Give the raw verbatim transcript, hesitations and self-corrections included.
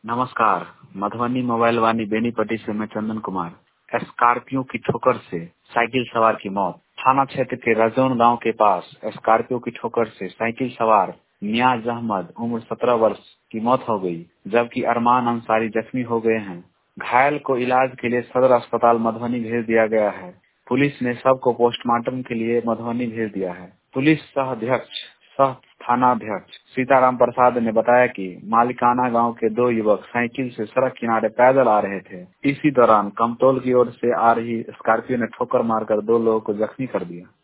नमस्कार। मधुबनी मोबाइल वाणी बेनीपट्टी से मैं चंदन कुमार। स्कॉर्पियो की ठोकर से साइकिल सवार की मौत। थाना क्षेत्र के रजौन गांव के पास स्कॉर्पियो की ठोकर से साइकिल सवार नियाज अहमद उम्र सत्रह वर्ष की मौत हो गई, जबकि अरमान अंसारी जख्मी हो गए हैं। घायल को इलाज के लिए सदर अस्पताल मधुबनी भेज दिया गया है। पुलिस ने शव को पोस्टमार्टम के लिए मधुबनी भेज दिया है। पुलिस सह अध्यक्ष सह थानाध्यक्ष सीताराम प्रसाद ने बताया कि मालिकाना गांव के दो युवक साइकिल से सड़क किनारे पैदल आ रहे थे। इसी दौरान कमतौल की ओर से आ रही स्कॉर्पियो ने ठोकर मारकर दो लोगों को जख्मी कर दिया।